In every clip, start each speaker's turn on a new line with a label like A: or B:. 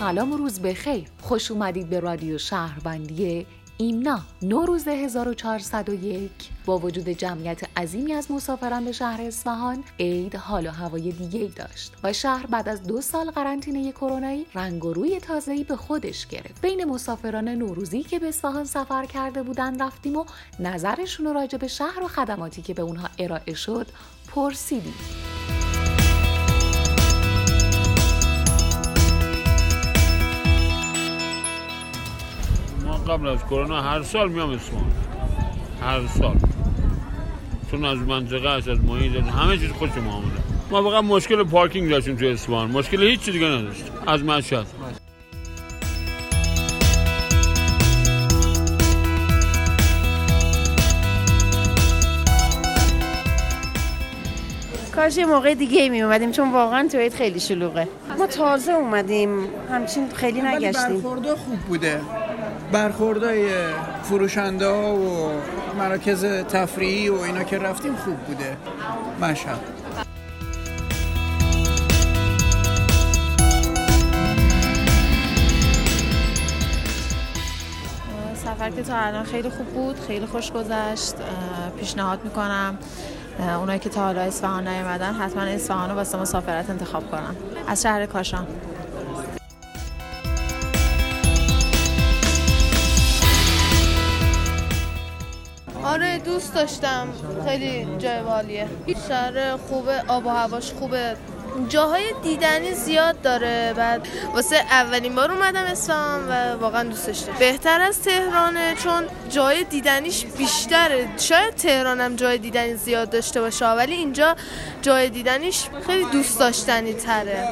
A: سلام و روز بخیر. خوش اومدید به رادیو شهروندی ایمنا. نوروز 1401 با وجود جمعیت عظیمی از مسافران به شهر اصفهان، عید حال و هوای دیگه‌ای داشت و شهر بعد از 2 سال قرنطینه کرونایی رنگ و روی تازه‌ای به خودش گرفت. بین مسافران نوروزی که به اصفهان سفر کرده بودن رفتیم و نظرشون راجع به شهر و خدماتی که به اونها ارائه شد پرسیدیم.
B: قبل از کرونا هر سال میام اصفهان، هر سال، چون از منطقه است، از محیط، همه چیز خوشم آمده. ما فقط مشکل پارکینگ داشتیم تو اصفهان، مشکل هیچ چیز دیگه نداشتیم. از مشهد
C: کاش یه موقع دیگه می اومدیم، چون واقعا تو عید خیلی شلوغه. ما تازه اومدیم، همچین خیلی نگشتیم.
D: برخوردا خوب بوده، برخوردای فروشنده ها و مراکز تفریحی و اینا که رفتیم خوب بوده. مشهد
E: سفر که تا الان خیلی خوب بود، خیلی خوش گذشت. پیشنهاد میکنم اونایی که تا حالا اصفهان نیومدن حتما اصفهان رو واسه مسافرت انتخاب کنن. از شهر کاشان.
F: آره دوست داشتم، خیلی جای بالیه، شهر خوبه، آب و هواش خوبه، جاهای دیدنی زیاد داره. بعد واسه اولین بار اومدم اصفهان و واقعا دوست داشتم. بهتر از تهرانه چون جای دیدنیش بیشتره. شاید تهرانم جای دیدنی زیاد داشته باشه ولی اینجا جای دیدنیش خیلی دوست داشتنی تره.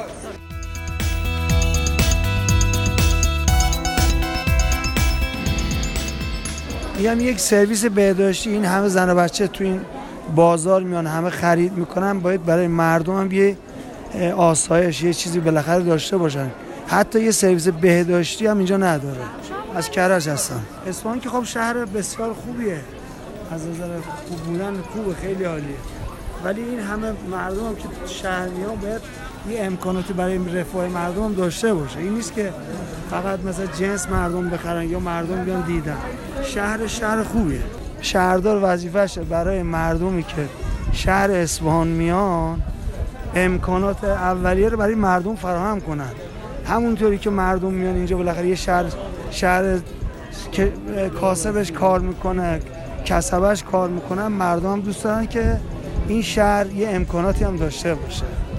G: میگم یک سرویس بهداشتی، این همه زن و بچه تو این بازار میان همه خرید میکنن، باید برای مردم هم یه آسایش، یه چیزی بالاخره داشته باشن. حتی یه سرویس بهداشتی هم اینجا نداره. از کرج هستم. اصفهان که خب شهر بسیار خوبیه، از نظر خوب بودن خوبه، خیلی عالیه، ولی این همه مردم هم که شهر میان باید یه امکاناتی برای رفاه مردم هم داشته باشه. این نیست که فقط مثلا جنس مردم بخرن یا مردم بیان دیدن. شهر خوبیه. شهردار وظیفه‌شه برای مردمی که شهر اصفهان میان امکانات اولیه رو برای مردم فراهم کنن. همونطوری که مردم میان اینجا بالاخره یه شهر که کاسبش کار میکنه، کسبش کار میکنن، مردم هم دوست دارن که این شهر یه امکاناتی هم داشته باشه.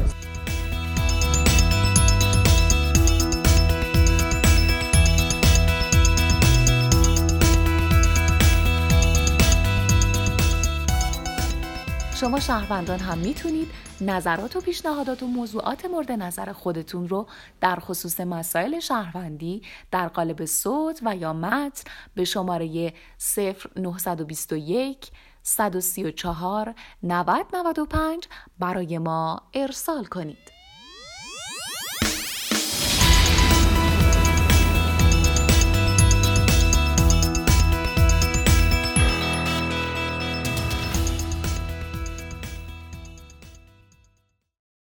A: شما شهروندان هم میتونید نظرات و پیشنهادات و موضوعات مورد نظر خودتون رو در خصوص مسائل شهروندی در قالب صوت و یا متن به شماره 0921 134 9095 برای ما ارسال کنید.